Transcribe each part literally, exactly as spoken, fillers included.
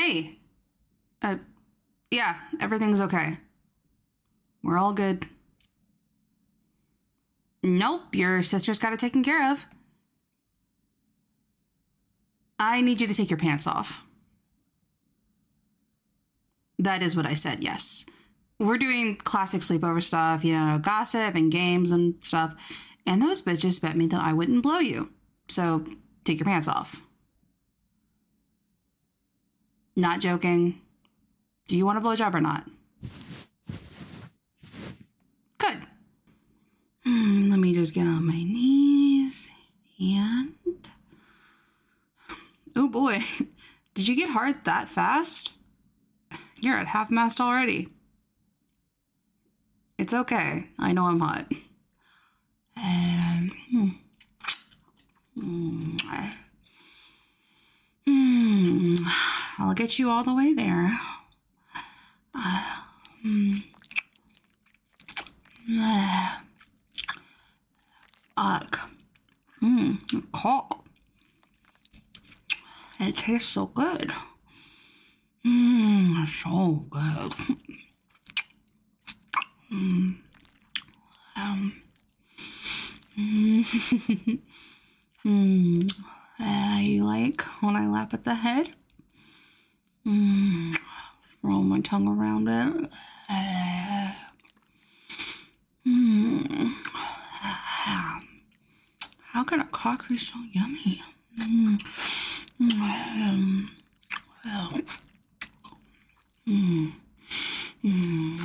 Hey. Uh, yeah, everything's okay. We're all good. Nope, your sister's got it taken care of. I need you to take your pants off. That is what I said, yes. We're doing classic sleepover stuff, you know, gossip and games and stuff. And those bitches bet me that I wouldn't blow you. So take your pants off. Not joking. Do you want a blowjob or not? Good. Hmm, let me just get on my knees and... Oh boy, did you get hard that fast? You're at half mast already. It's okay. I know I'm hot. And... Hmm. Hmm. Hmm. I'll get you all the way there. Uh, hmm. Uh, Ugh. Mmm, cock. It tastes so good. Mmm, so good. Mmm. Um. Mmm. Mmm. Uh, you like when I lap at the head? Mmm. Roll my tongue around it. Uh. Mmm. How can a cock be so yummy? Mm. Mm. Oh. Mm. Mm.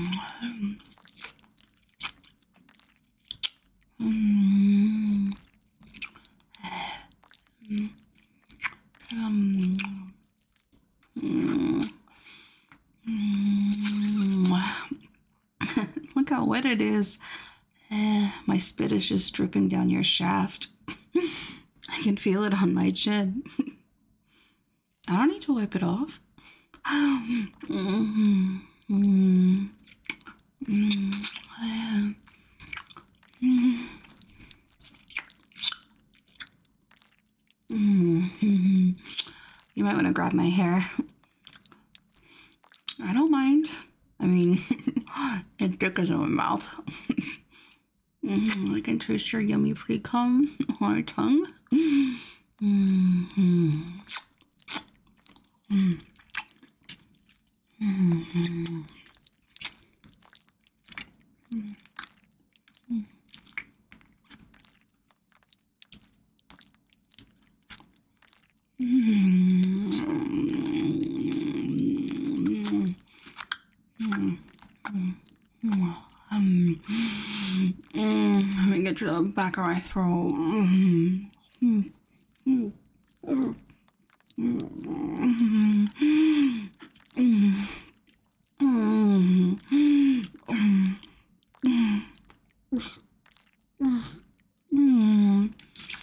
Mm. Um. Mm. Mm. Look how wet it is. Uh, my spit is just dripping down your shaft. I can feel it on my chin. I don't need to wipe it off. Mm-hmm. Mm-hmm. Mm-hmm. Mm-hmm. You might want to grab my hair. I don't mind. I mean, it tickles in my mouth. Mm-hmm. I can taste your yummy pre-cum on my tongue. Mm-hmm. Mm-hmm. Mm-hmm. Um, mm, let me get to the back of my throat. Mm, mm, mm, mm, mm, mm, mm, mm,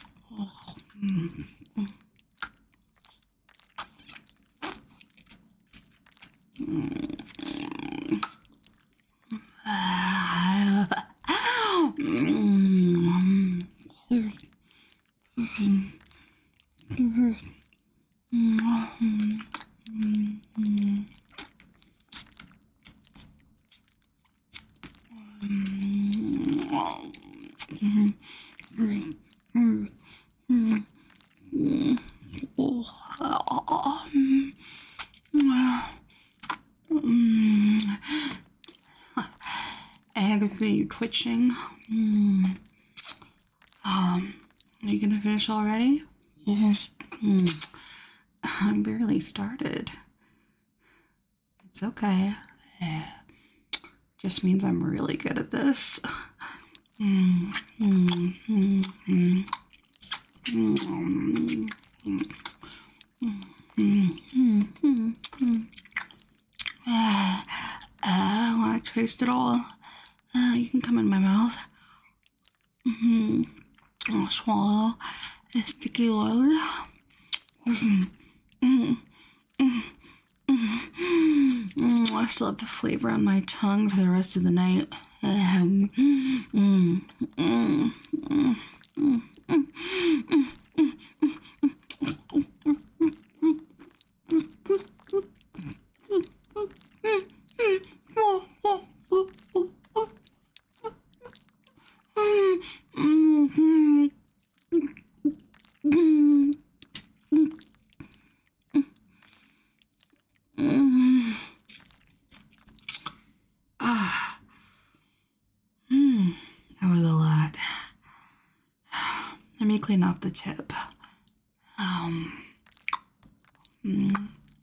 I can feel you twitching. Mm. Um, are you gonna finish already? Yes. Mm. I barely started. It's okay. Yeah. Just means I'm really good at this. Mm. Mm. Mm. Mm. Mm. Mm. Mm. Mm. Mm. Mm. Uh, I want to taste it all. Uh, you can come in my mouth. Mm-hmm. I'll swallow a sticky load. Mm-hmm. Mm-hmm. Mm-hmm. I still have the flavor on my tongue for the rest of the night. Um, mm-hmm. Mm-hmm. Mm-hmm. Let me clean off the tip. Um, mm.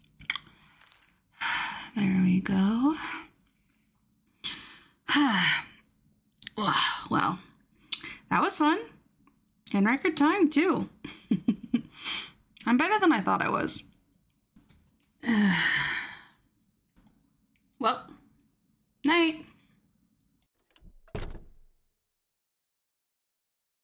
There we go. Well, that was fun. In record time, too. I'm better than I thought I was. Well, night.